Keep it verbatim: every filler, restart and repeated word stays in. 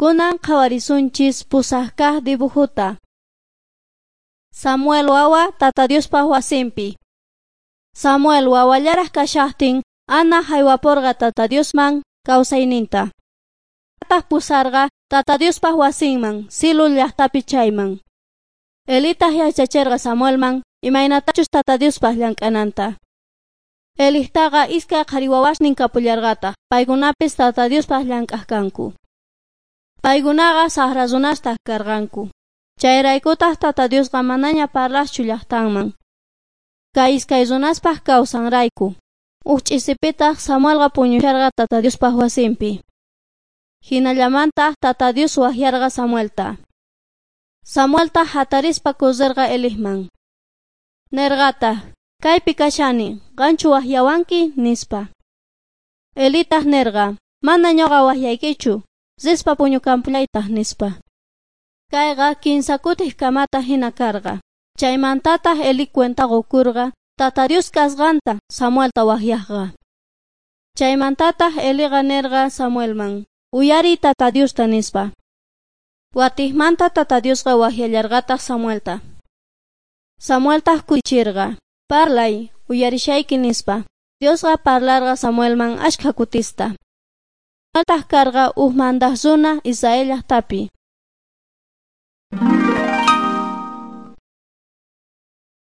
Kunan qhawarisunchis pusaqkaq dibujuta. Samuel wawa tata Diospa wasinpi. Samuel wawallaraq kashaqtin Ana haywapurqa tata Diosman kawsayninta. Ataq pusarqa tata Diospa wasinman Silo llaqtapi chayman. Elitaq yachachirqa Samuelman imaynatachus tata Diospa llank'ananta. Elihtaqa iskay qhariwawashnin kapullarqataq paykunapis tata Diospa llank'aq kanku. Paykunaqa saqra runastaq karqanku. Chayraykutaq tata Diosqa manaña parlaqchu llaqtanman. Kay iskay runaspaq kawsanrayku. Uq ch'isipitaq Samuelqa puñusharqa tata Diospa wasinpi. Hinallamantaq tata Dios wahyarqa Samuelta. Samuelta hatarispa kurirqa Elihman. Nerqataq, kaypi kashani, qanchu wahyawanki nispa. Elitaq nerqa, mana ñuqa wahyaykichu, rispa puñukampullaytaq nispa. Kayqa kinsa kutih kamata hina karqa. Chaymantataq Eli cuenta qukurqa tata Dios kasqanta Samuelta wahyaqqa. Chaymantataq Eliqa nerqa Samuelman, uyari tata Diosta nispa. Watihmanta tata Diosqa wahyallarqataq Samuelta. Samueltaq kuychirqa, parlay, uyarishayki nispa. Diosqa parlarqa Samuelman ashka kutista. Samueltaq karqa uq mandaq runa Israel llaqtapi.